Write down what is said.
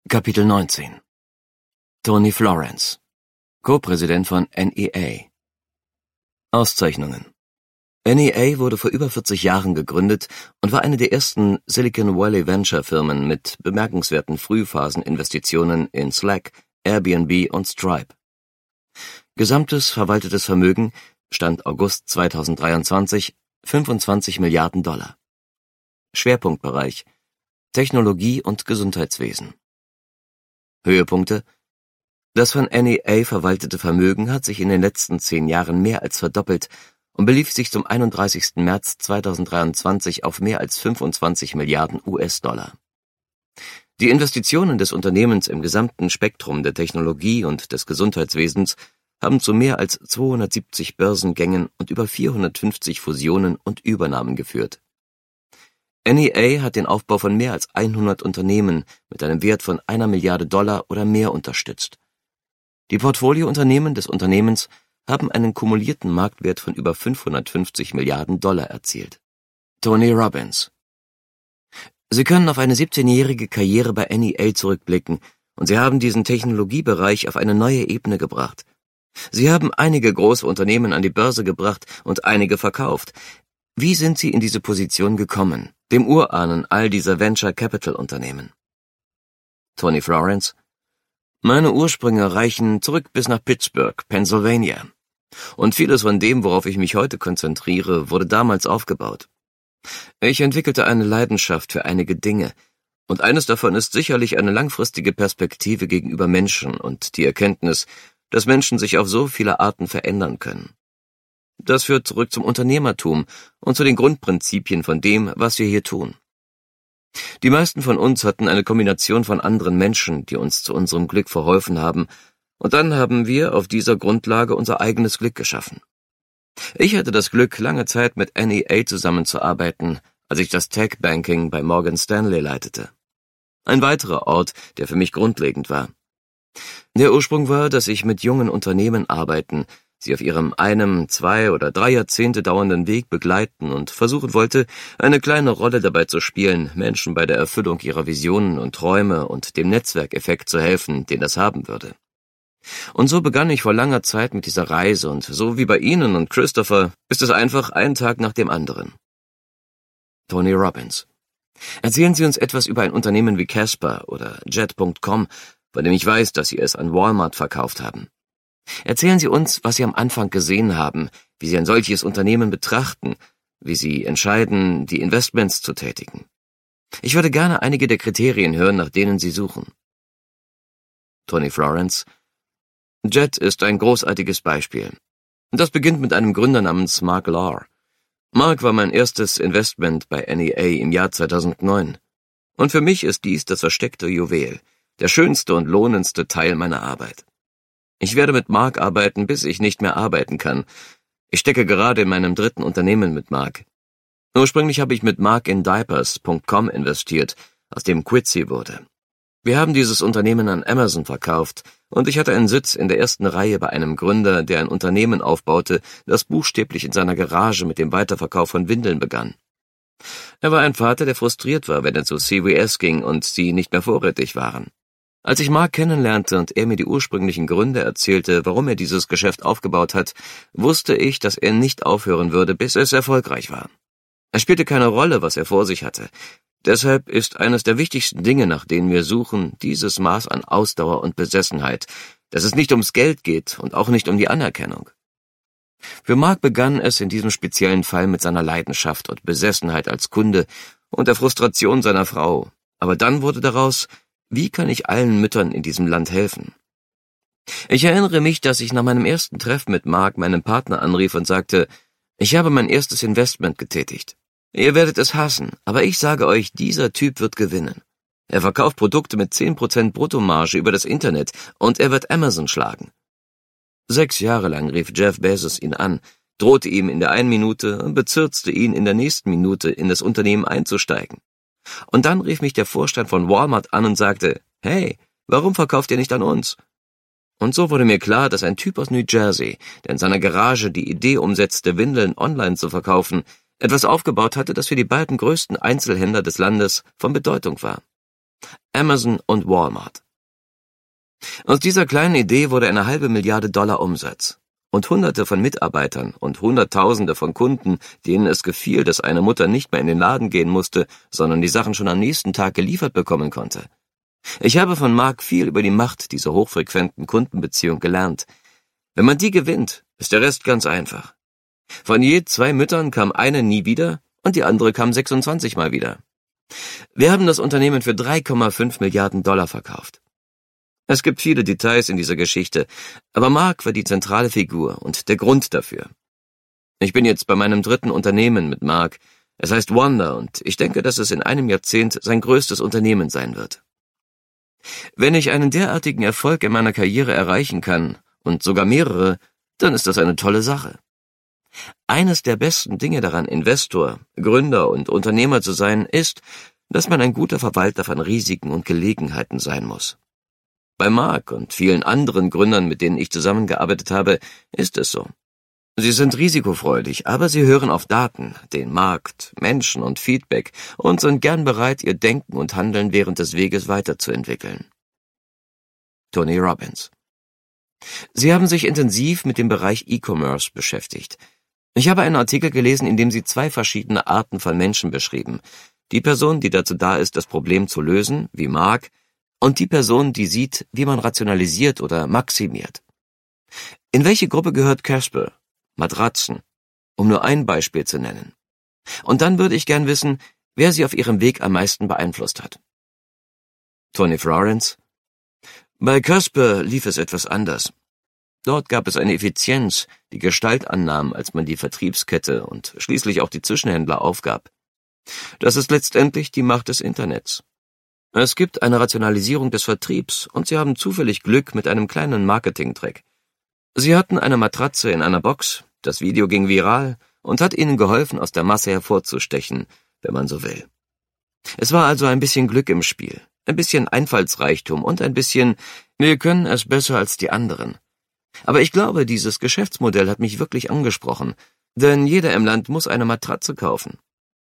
Kapitel 19 Tony Florence, Co-Präsident von NEA. Auszeichnungen. NEA wurde vor über 40 Jahren gegründet und war eine der ersten Silicon Valley Venture-Firmen mit bemerkenswerten Frühphaseninvestitionen in Slack, Airbnb und Stripe. Gesamtes verwaltetes Vermögen Stand August 2023 $25 Milliarden. Schwerpunktbereich Technologie und Gesundheitswesen. Höhepunkte: Das von NEA verwaltete Vermögen hat sich in den letzten 10 Jahren mehr als verdoppelt und belief sich zum 31. März 2023 auf mehr als $25 Milliarden. Die Investitionen des Unternehmens im gesamten Spektrum der Technologie und des Gesundheitswesens haben zu mehr als 270 Börsengängen und über 450 Fusionen und Übernahmen geführt. NEA hat den Aufbau von mehr als 100 Unternehmen mit einem Wert von $1 Milliarde oder mehr unterstützt. Die Portfoliounternehmen des Unternehmens haben einen kumulierten Marktwert von über $550 Milliarden erzielt. Tony Robbins. Sie können auf eine 17-jährige Karriere bei NEA zurückblicken und Sie haben diesen Technologiebereich auf eine neue Ebene gebracht. Sie haben einige große Unternehmen an die Börse gebracht und einige verkauft. Wie sind Sie in diese Position gekommen, dem Urahnen all dieser Venture-Capital-Unternehmen? Tony Florence. Meine Ursprünge reichen zurück bis nach Pittsburgh, Pennsylvania. Und vieles von dem, worauf ich mich heute konzentriere, wurde damals aufgebaut. Ich entwickelte eine Leidenschaft für einige Dinge, und eines davon ist sicherlich eine langfristige Perspektive gegenüber Menschen und die Erkenntnis, dass Menschen sich auf so viele Arten verändern können. Das führt zurück zum Unternehmertum und zu den Grundprinzipien von dem, was wir hier tun. Die meisten von uns hatten eine Kombination von anderen Menschen, die uns zu unserem Glück verholfen haben, und dann haben wir auf dieser Grundlage unser eigenes Glück geschaffen. Ich hatte das Glück, lange Zeit mit NEA zusammenzuarbeiten, als ich das Tech-Banking bei Morgan Stanley leitete. Ein weiterer Ort, der für mich grundlegend war. Der Ursprung war, dass ich mit jungen Unternehmen arbeiten, sie auf ihrem 1, 2 oder 3 Jahrzehnte dauernden Weg begleiten und versuchen wollte, eine kleine Rolle dabei zu spielen, Menschen bei der Erfüllung ihrer Visionen und Träume und dem Netzwerkeffekt zu helfen, den das haben würde. Und so begann ich vor langer Zeit mit dieser Reise und so wie bei Ihnen und Christopher ist es einfach ein Tag nach dem anderen. Tony Robbins. Erzählen Sie uns etwas über ein Unternehmen wie Casper oder Jet.com, von dem ich weiß, dass Sie es an Walmart verkauft haben. Erzählen Sie uns, was Sie am Anfang gesehen haben, wie Sie ein solches Unternehmen betrachten, wie Sie entscheiden, die Investments zu tätigen. Ich würde gerne einige der Kriterien hören, nach denen Sie suchen. Tony Florence. Jet ist ein großartiges Beispiel. Das beginnt mit einem Gründer namens Mark Lahr. Mark war mein erstes Investment bei NEA im Jahr 2009. Und für mich ist dies das versteckte Juwel, der schönste und lohnendste Teil meiner Arbeit. Ich werde mit Mark arbeiten, bis ich nicht mehr arbeiten kann. Ich stecke gerade in meinem 3. Unternehmen mit Mark. Ursprünglich habe ich mit Mark in Diapers.com investiert, aus dem Quidsi wurde. Wir haben dieses Unternehmen an Amazon verkauft und ich hatte einen Sitz in der ersten Reihe bei einem Gründer, der ein Unternehmen aufbaute, das buchstäblich in seiner Garage mit dem Weiterverkauf von Windeln begann. Er war ein Vater, der frustriert war, wenn er zu CVS ging und sie nicht mehr vorrätig waren. Als ich Mark kennenlernte und er mir die ursprünglichen Gründe erzählte, warum er dieses Geschäft aufgebaut hat, wusste ich, dass er nicht aufhören würde, bis es erfolgreich war. Es spielte keine Rolle, was er vor sich hatte. Deshalb ist eines der wichtigsten Dinge, nach denen wir suchen, dieses Maß an Ausdauer und Besessenheit, dass es nicht ums Geld geht und auch nicht um die Anerkennung. Für Mark begann es in diesem speziellen Fall mit seiner Leidenschaft und Besessenheit als Kunde und der Frustration seiner Frau. Aber dann wurde daraus: Wie kann ich allen Müttern in diesem Land helfen? Ich erinnere mich, dass ich nach meinem ersten Treffen mit Mark meinen Partner anrief und sagte: Ich habe mein erstes Investment getätigt. Ihr werdet es hassen, aber ich sage euch, dieser Typ wird gewinnen. Er verkauft Produkte mit 10% Bruttomarge über das Internet und er wird Amazon schlagen. 6 Jahre lang rief Jeff Bezos ihn an, drohte ihm in der einen Minute und bezirzte ihn in der nächsten Minute, in das Unternehmen einzusteigen. Und dann rief mich der Vorstand von Walmart an und sagte: Hey, warum verkauft ihr nicht an uns? Und so wurde mir klar, dass ein Typ aus New Jersey, der in seiner Garage die Idee umsetzte, Windeln online zu verkaufen, etwas aufgebaut hatte, das für die beiden größten Einzelhändler des Landes von Bedeutung war. Amazon und Walmart. Aus dieser kleinen Idee wurde eine $500 Millionen Umsatz. Und Hunderte von Mitarbeitern und Hunderttausende von Kunden, denen es gefiel, dass eine Mutter nicht mehr in den Laden gehen musste, sondern die Sachen schon am nächsten Tag geliefert bekommen konnte. Ich habe von Mark viel über die Macht dieser hochfrequenten Kundenbeziehung gelernt. Wenn man die gewinnt, ist der Rest ganz einfach. Von je 2 Müttern kam eine nie wieder und die andere kam 26 Mal wieder. Wir haben das Unternehmen für $3,5 Milliarden verkauft. Es gibt viele Details in dieser Geschichte, aber Mark war die zentrale Figur und der Grund dafür. Ich bin jetzt bei meinem 3. Unternehmen mit Mark. Es heißt Wonder und ich denke, dass es in einem Jahrzehnt sein größtes Unternehmen sein wird. Wenn ich einen derartigen Erfolg in meiner Karriere erreichen kann, und sogar mehrere, dann ist das eine tolle Sache. Eines der besten Dinge daran, Investor, Gründer und Unternehmer zu sein, ist, dass man ein guter Verwalter von Risiken und Gelegenheiten sein muss. Bei Mark und vielen anderen Gründern, mit denen ich zusammengearbeitet habe, ist es so. Sie sind risikofreudig, aber sie hören auf Daten, den Markt, Menschen und Feedback und sind gern bereit, ihr Denken und Handeln während des Weges weiterzuentwickeln. Tony Robbins. Sie haben sich intensiv mit dem Bereich E-Commerce beschäftigt. Ich habe einen Artikel gelesen, in dem Sie 2 verschiedene Arten von Menschen beschrieben. Die Person, die dazu da ist, das Problem zu lösen, wie Mark, und die Person, die sieht, wie man rationalisiert oder maximiert. In welche Gruppe gehört Casper? Matratzen, um nur ein Beispiel zu nennen. Und dann würde ich gern wissen, wer Sie auf Ihrem Weg am meisten beeinflusst hat. Tony Florence. Bei Casper lief es etwas anders. Dort gab es eine Effizienz, die Gestalt annahm, als man die Vertriebskette und schließlich auch die Zwischenhändler aufgab. Das ist letztendlich die Macht des Internets. Es gibt eine Rationalisierung des Vertriebs und Sie haben zufällig Glück mit einem kleinen Marketing-Trick. Sie hatten eine Matratze in einer Box, das Video ging viral und hat Ihnen geholfen, aus der Masse hervorzustechen, wenn man so will. Es war also ein bisschen Glück im Spiel, ein bisschen Einfallsreichtum und ein bisschen, wir können es besser als die anderen. Aber ich glaube, dieses Geschäftsmodell hat mich wirklich angesprochen, denn jeder im Land muss eine Matratze kaufen.